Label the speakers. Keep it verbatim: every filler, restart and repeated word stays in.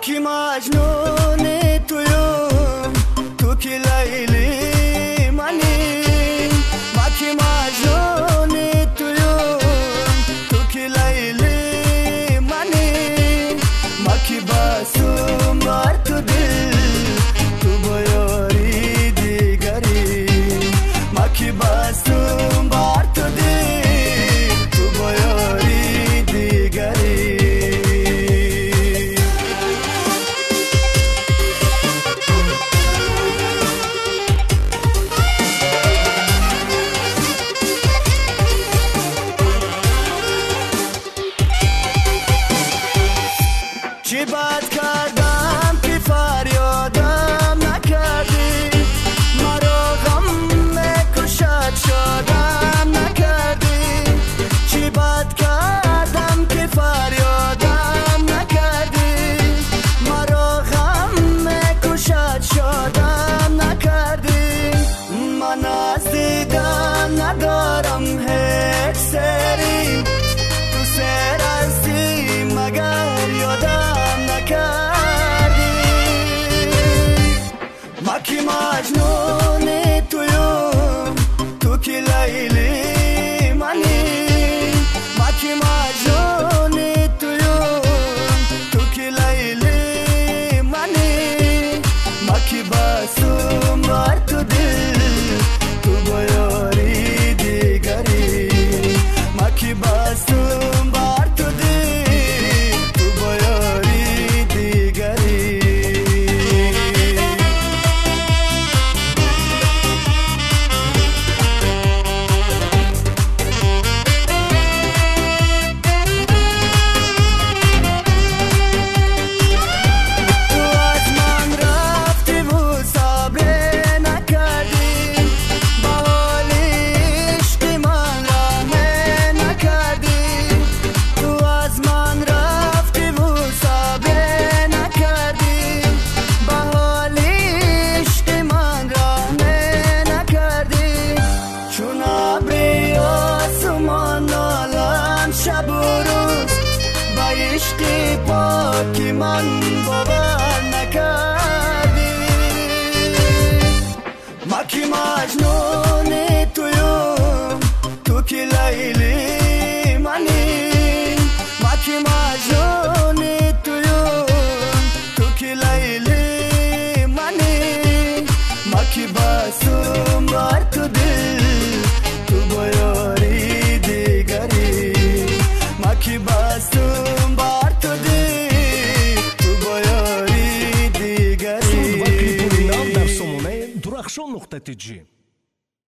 Speaker 1: کی مجنون تویم تو کی لیلی منی ما کی مجنون تویم تو کی لیلی منی ما کی باسم بر تو دل تو بیاری دیگری ما کی باسم بر تو دل تو بیاری دیگری چی بد کردم که فریادم نکردی مرا غم کشد شدم نکردی چی بد کردم که فریادم نکردی مرا غم کشد شدم نکردی من از دیدن ندارم هیچ سری تو سر هستی مگر یادم نکردی ما کی مجنون تویم تو کی لیلی منی ما کی مجنون تویم تو کی لیلی منی ما کی باسم بر تو دل تو بیاری دیگری ما کی باسم بر تو دل تو بیاری دیگری شب و روز با عشق پاکی من باور نکردی ما کی مجنون تویم تو کی لیلی منی ما کی مجنون تویم تو کی لیلی منی ما کی باسم بر تو دل تو بیاری دیگری ما کی باسم بر تو دل تو بیاری دیگری
Speaker 2: سون و کلیپوری نام در سامانه درخشان نقطه تی جی.